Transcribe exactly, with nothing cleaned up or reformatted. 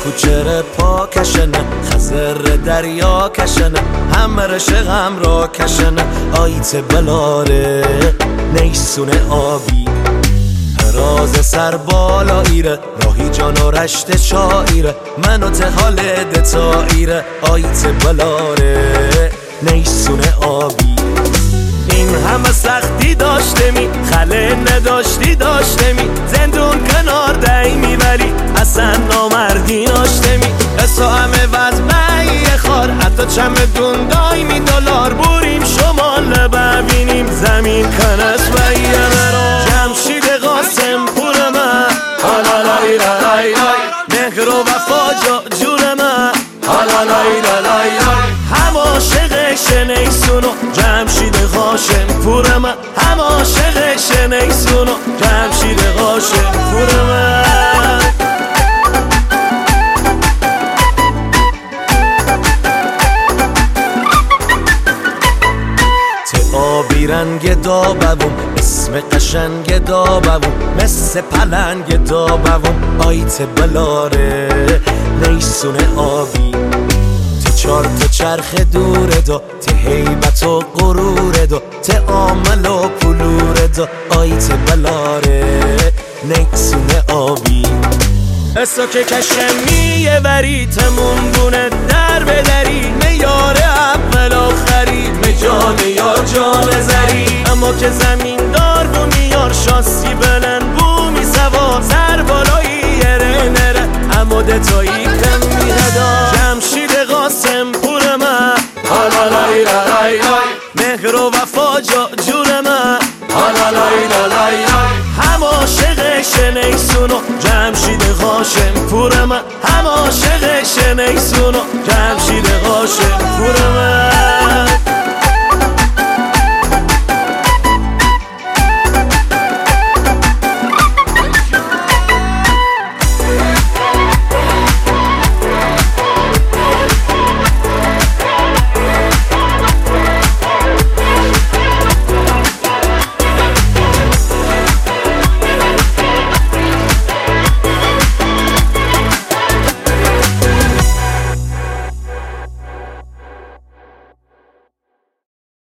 کوچر پا کشنه خزر دریا کشنه همه رشقم را کشنه آیت بلاره نیسونه آبی راز سر بالا ایره راهی جان و رشت شایره منو تحال دتا ایره آیت بلاره نیسونه آبی این همه سختی داشته می خله نداشتی داشته می زندون کنار دهی می ولی اصلا نامردی داشته می اصلا همه وزمه خار حتی چمدون دای می دلار بوریم شمال ببینیم زمین کنس و یه مرا جمشید قاسم پور من حالا لای لای لای مهر و وفا جا جور من حالا لای لای لای هم عاشق شنیسونو جمشید قاسم پور من هم عاشق شنیسونو جمشید قاسم پور من آبی رنگ دابوم اسم قشنگ دابوم مثل پلنگ دابوم آیت بلاره نیسونه آبی ته چار تا چرخ دوره دا ته هیبت و غروره دا ته عامل و پلوره دا آیت بلاره نیسونه آبی اسا که کشمیه وری تمون بونه در بدری میاره اول آخری مجان یا جان زری اما که زمین دار و میار شاسی بلن بومی سوار سر بالایی یره نره اما دتایی کم میردا جمشید قاسم پور من حالا لای لای لای مهر و وفا جا جور من حالا لای لای لای هم عاشق شنیسونو جمشید قاسم پور من هم عاشق شنیسونو جمشید قاسم پور من